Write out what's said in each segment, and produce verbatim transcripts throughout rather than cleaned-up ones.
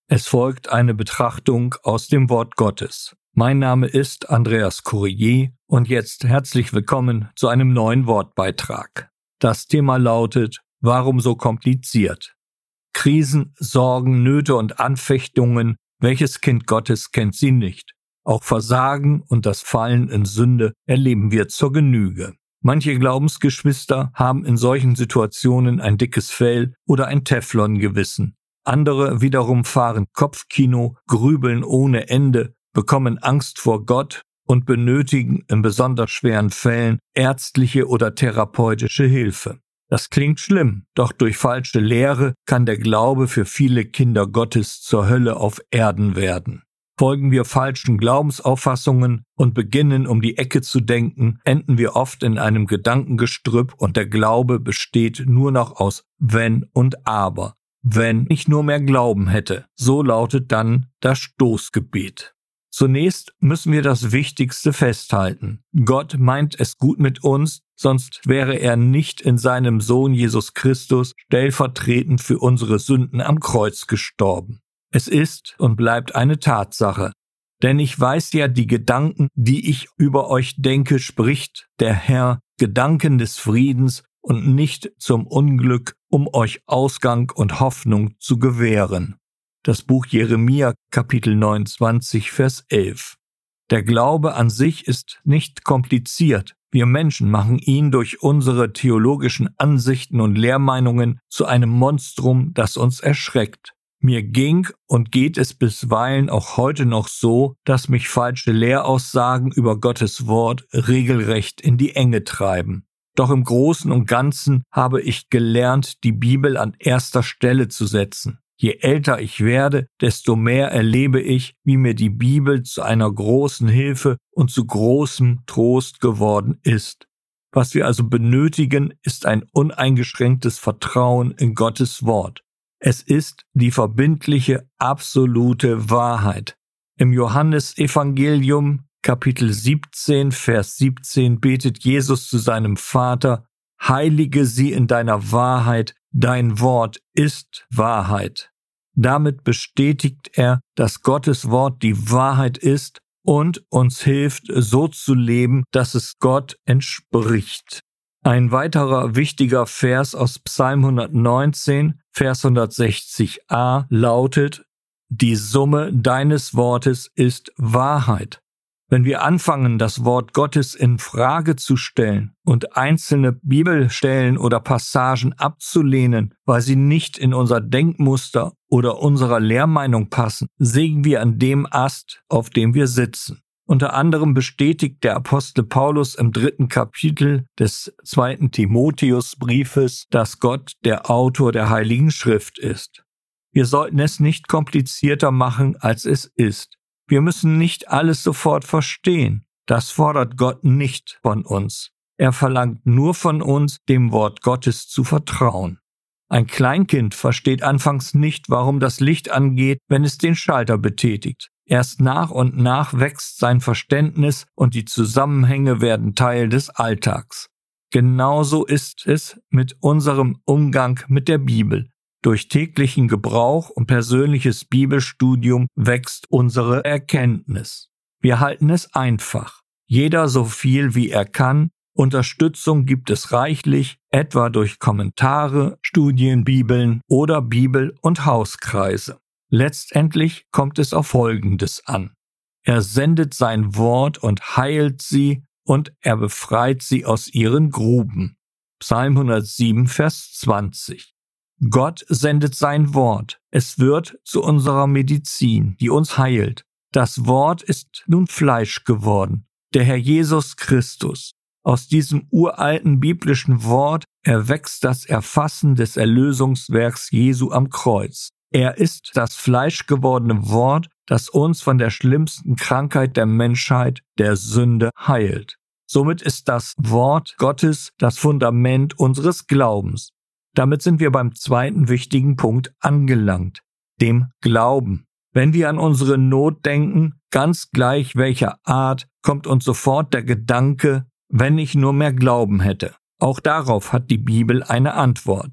Es folgt eine Betrachtung aus dem Wort Gottes. Mein Name ist Andreas Courier und jetzt herzlich willkommen zu einem neuen Wortbeitrag. Das Thema lautet: Warum so kompliziert? Krisen, Sorgen, Nöte und Anfechtungen, welches Kind Gottes kennt sie nicht? Auch Versagen und das Fallen in Sünde erleben wir zur Genüge. Manche Glaubensgeschwister haben in solchen Situationen ein dickes Fell oder ein Teflongewissen. Andere wiederum fahren Kopfkino, grübeln ohne Ende, bekommen Angst vor Gott und benötigen in besonders schweren Fällen ärztliche oder therapeutische Hilfe. Das klingt schlimm, doch durch falsche Lehre kann der Glaube für viele Kinder Gottes zur Hölle auf Erden werden. Folgen wir falschen Glaubensauffassungen und beginnen um die Ecke zu denken, enden wir oft in einem Gedankengestrüpp und der Glaube besteht nur noch aus Wenn und Aber. Wenn ich nur mehr Glauben hätte, so lautet dann das Stoßgebet. Zunächst müssen wir das Wichtigste festhalten. Gott meint es gut mit uns, sonst wäre er nicht in seinem Sohn Jesus Christus stellvertretend für unsere Sünden am Kreuz gestorben. Es ist und bleibt eine Tatsache. Denn ich weiß ja, die Gedanken, die ich über euch denke, spricht der Herr, Gedanken des Friedens und nicht zum Unglück, um euch Ausgang und Hoffnung zu gewähren. Das Buch Jeremia, Kapitel neunundzwanzig, Vers elf. Der Glaube an sich ist nicht kompliziert. Wir Menschen machen ihn durch unsere theologischen Ansichten und Lehrmeinungen zu einem Monstrum, das uns erschreckt. Mir ging und geht es bisweilen auch heute noch so, dass mich falsche Lehraussagen über Gottes Wort regelrecht in die Enge treiben. Doch im Großen und Ganzen habe ich gelernt, die Bibel an erster Stelle zu setzen. Je älter ich werde, desto mehr erlebe ich, wie mir die Bibel zu einer großen Hilfe und zu großem Trost geworden ist. Was wir also benötigen, ist ein uneingeschränktes Vertrauen in Gottes Wort. Es ist die verbindliche, absolute Wahrheit. Im Johannesevangelium, Kapitel siebzehn, Vers siebzehn, betet Jesus zu seinem Vater: Heilige sie in deiner Wahrheit, dein Wort ist Wahrheit. Damit bestätigt er, dass Gottes Wort die Wahrheit ist und uns hilft, so zu leben, dass es Gott entspricht. Ein weiterer wichtiger Vers aus Psalm hundertneunzehn, Vers hundertsechzig a lautet: Die Summe deines Wortes ist Wahrheit. Wenn wir anfangen, das Wort Gottes in Frage zu stellen und einzelne Bibelstellen oder Passagen abzulehnen, weil sie nicht in unser Denkmuster oder unserer Lehrmeinung passen, sägen wir an dem Ast, auf dem wir sitzen. Unter anderem bestätigt der Apostel Paulus im dritten Kapitel des zweiten Timotheusbriefes, dass Gott der Autor der Heiligen Schrift ist. Wir sollten es nicht komplizierter machen, als es ist. Wir müssen nicht alles sofort verstehen. Das fordert Gott nicht von uns. Er verlangt nur von uns, dem Wort Gottes zu vertrauen. Ein Kleinkind versteht anfangs nicht, warum das Licht angeht, wenn es den Schalter betätigt. Erst nach und nach wächst sein Verständnis und die Zusammenhänge werden Teil des Alltags. Genauso ist es mit unserem Umgang mit der Bibel. Durch täglichen Gebrauch und persönliches Bibelstudium wächst unsere Erkenntnis. Wir halten es einfach. Jeder so viel wie er kann. Unterstützung gibt es reichlich, etwa durch Kommentare, Studienbibeln oder Bibel- und Hauskreise. Letztendlich kommt es auf Folgendes an: Er sendet sein Wort und heilt sie und er befreit sie aus ihren Gruben. Psalm hundertsieben, Vers zwanzig. Gott sendet sein Wort. Es wird zu unserer Medizin, die uns heilt. Das Wort ist nun Fleisch geworden, der Herr Jesus Christus. Aus diesem uralten biblischen Wort erwächst das Erfassen des Erlösungswerks Jesu am Kreuz. Er ist das fleischgewordene Wort, das uns von der schlimmsten Krankheit der Menschheit, der Sünde, heilt. Somit ist das Wort Gottes das Fundament unseres Glaubens. Damit sind wir beim zweiten wichtigen Punkt angelangt, dem Glauben. Wenn wir an unsere Not denken, ganz gleich welcher Art, kommt uns sofort der Gedanke: Wenn ich nur mehr Glauben hätte. Auch darauf hat die Bibel eine Antwort.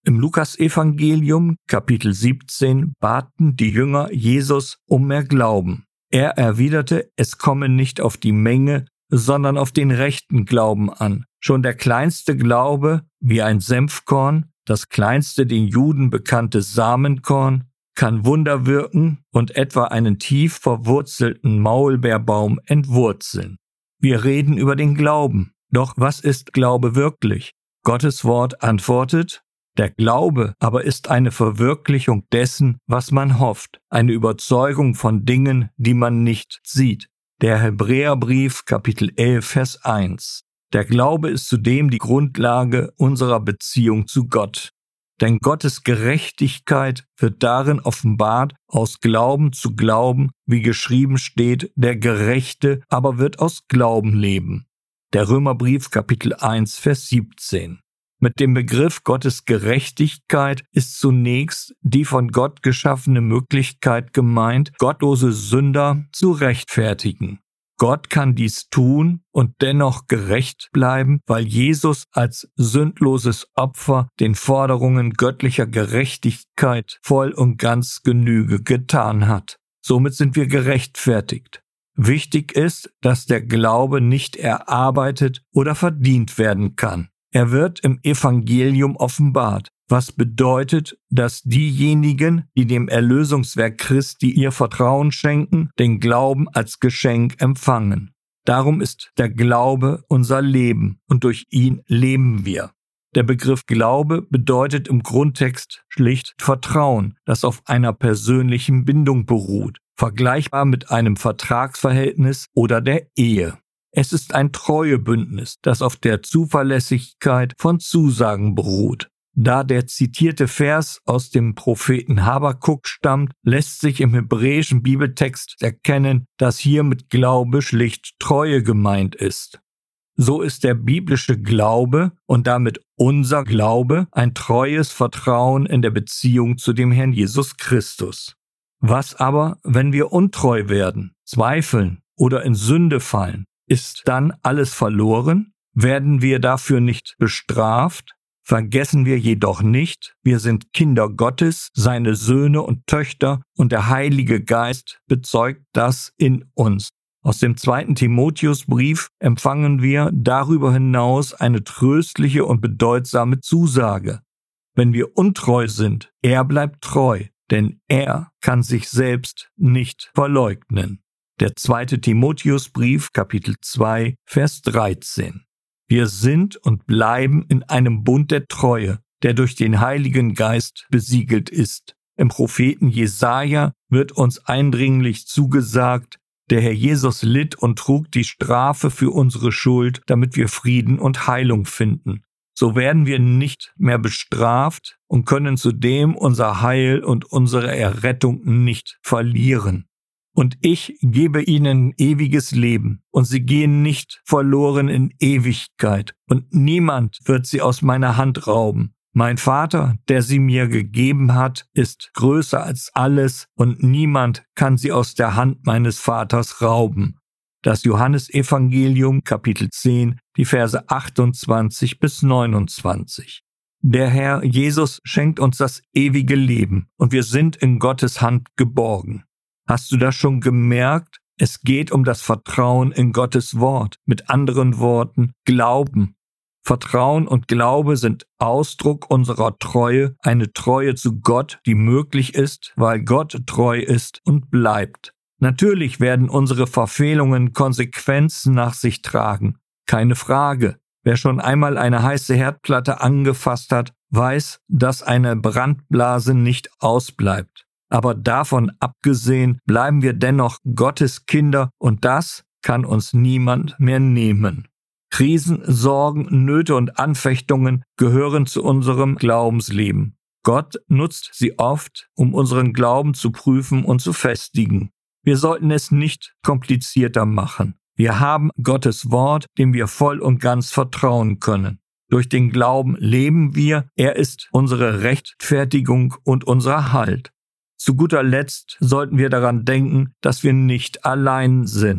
Im Lukasevangelium, Kapitel siebzehn, baten die Jünger Jesus um mehr Glauben. Er erwiderte, es komme nicht auf die Menge, sondern auf den rechten Glauben an. Schon der kleinste Glaube, wie ein Senfkorn, das kleinste den Juden bekannte Samenkorn, kann Wunder wirken und etwa einen tief verwurzelten Maulbeerbaum entwurzeln. Wir reden über den Glauben. Doch was ist Glaube wirklich? Gottes Wort antwortet, der Glaube aber ist eine Verwirklichung dessen, was man hofft, eine Überzeugung von Dingen, die man nicht sieht. Der Hebräerbrief, Kapitel elf, Vers eins. Der Glaube ist zudem die Grundlage unserer Beziehung zu Gott. Denn Gottes Gerechtigkeit wird darin offenbart, aus Glauben zu Glauben, wie geschrieben steht, der Gerechte aber wird aus Glauben leben. Der Römerbrief, Kapitel eins, Vers siebzehn. Mit dem Begriff Gottes Gerechtigkeit ist zunächst die von Gott geschaffene Möglichkeit gemeint, gottlose Sünder zu rechtfertigen. Gott kann dies tun und dennoch gerecht bleiben, weil Jesus als sündloses Opfer den Forderungen göttlicher Gerechtigkeit voll und ganz Genüge getan hat. Somit sind wir gerechtfertigt. Wichtig ist, dass der Glaube nicht erarbeitet oder verdient werden kann. Er wird im Evangelium offenbart, was bedeutet, dass diejenigen, die dem Erlösungswerk Christi ihr Vertrauen schenken, den Glauben als Geschenk empfangen. Darum ist der Glaube unser Leben und durch ihn leben wir. Der Begriff Glaube bedeutet im Grundtext schlicht Vertrauen, das auf einer persönlichen Bindung beruht, vergleichbar mit einem Vertragsverhältnis oder der Ehe. Es ist ein Treuebündnis, das auf der Zuverlässigkeit von Zusagen beruht. Da der zitierte Vers aus dem Propheten Habakuk stammt, lässt sich im hebräischen Bibeltext erkennen, dass hier mit Glaube schlicht Treue gemeint ist. So ist der biblische Glaube und damit unser Glaube ein treues Vertrauen in der Beziehung zu dem Herrn Jesus Christus. Was aber, wenn wir untreu werden, zweifeln oder in Sünde fallen? Ist dann alles verloren? Werden wir dafür nicht bestraft? Vergessen wir jedoch nicht, wir sind Kinder Gottes, seine Söhne und Töchter, und der Heilige Geist bezeugt das in uns. Aus dem zweiten Timotheusbrief empfangen wir darüber hinaus eine tröstliche und bedeutsame Zusage. Wenn wir untreu sind, er bleibt treu, denn er kann sich selbst nicht verleugnen. Der zweite Timotheusbrief, Kapitel zwei, Vers dreizehn. Wir sind und bleiben in einem Bund der Treue, der durch den Heiligen Geist besiegelt ist. Im Propheten Jesaja wird uns eindringlich zugesagt, der Herr Jesus litt und trug die Strafe für unsere Schuld, damit wir Frieden und Heilung finden. So werden wir nicht mehr bestraft und können zudem unser Heil und unsere Errettung nicht verlieren. Und ich gebe ihnen ewiges Leben, und sie gehen nicht verloren in Ewigkeit, und niemand wird sie aus meiner Hand rauben. Mein Vater, der sie mir gegeben hat, ist größer als alles, und niemand kann sie aus der Hand meines Vaters rauben. Das Johannesevangelium, Kapitel zehn, die Verse achtundzwanzig bis neunundzwanzig. Der Herr Jesus schenkt uns das ewige Leben, und wir sind in Gottes Hand geborgen. Hast du das schon gemerkt? Es geht um das Vertrauen in Gottes Wort. Mit anderen Worten, Glauben. Vertrauen und Glaube sind Ausdruck unserer Treue, eine Treue zu Gott, die möglich ist, weil Gott treu ist und bleibt. Natürlich werden unsere Verfehlungen Konsequenzen nach sich tragen. Keine Frage. Wer schon einmal eine heiße Herdplatte angefasst hat, weiß, dass eine Brandblase nicht ausbleibt. Aber davon abgesehen bleiben wir dennoch Gottes Kinder, und das kann uns niemand mehr nehmen. Krisen, Sorgen, Nöte und Anfechtungen gehören zu unserem Glaubensleben. Gott nutzt sie oft, um unseren Glauben zu prüfen und zu festigen. Wir sollten es nicht komplizierter machen. Wir haben Gottes Wort, dem wir voll und ganz vertrauen können. Durch den Glauben leben wir, er ist unsere Rechtfertigung und unser Halt. Zu guter Letzt sollten wir daran denken, dass wir nicht allein sind.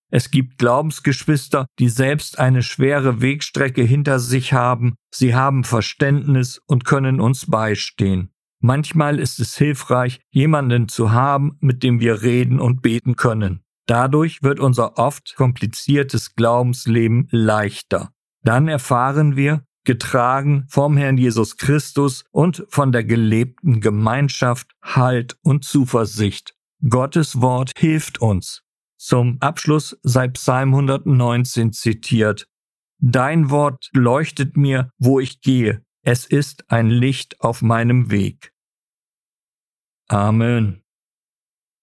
Es gibt Glaubensgeschwister, die selbst eine schwere Wegstrecke hinter sich haben. Sie haben Verständnis und können uns beistehen. Manchmal ist es hilfreich, jemanden zu haben, mit dem wir reden und beten können. Dadurch wird unser oft kompliziertes Glaubensleben leichter. Dann erfahren wir, getragen vom Herrn Jesus Christus und von der gelebten Gemeinschaft, Halt und Zuversicht. Gottes Wort hilft uns. Zum Abschluss sei Psalm hundertneunzehn zitiert. Dein Wort leuchtet mir, wo ich gehe. Es ist ein Licht auf meinem Weg. Amen.